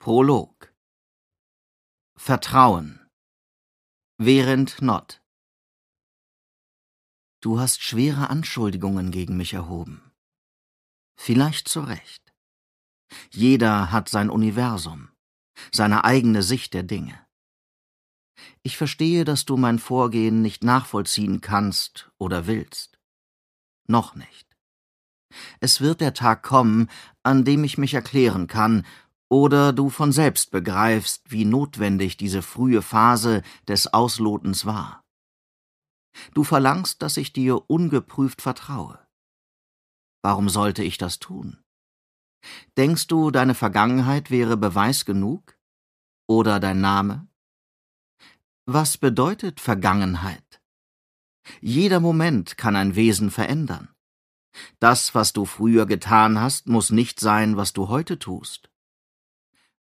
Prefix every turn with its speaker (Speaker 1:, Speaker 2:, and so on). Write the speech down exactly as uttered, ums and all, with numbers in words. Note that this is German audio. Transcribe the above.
Speaker 1: Prolog. Vertrauen. Während Nott. Du hast schwere Anschuldigungen gegen mich erhoben. Vielleicht zu Recht. Jeder hat sein Universum, seine eigene Sicht der Dinge. Ich verstehe, dass du mein Vorgehen nicht nachvollziehen kannst oder willst. Noch nicht. Es wird der Tag kommen, an dem ich mich erklären kann, oder du von selbst begreifst, wie notwendig diese frühe Phase des Auslotens war. Du verlangst, dass ich dir ungeprüft vertraue. Warum sollte ich das tun? Denkst du, deine Vergangenheit wäre Beweis genug? Oder dein Name? Was bedeutet Vergangenheit? Jeder Moment kann ein Wesen verändern. Das, was du früher getan hast, muss nicht sein, was du heute tust.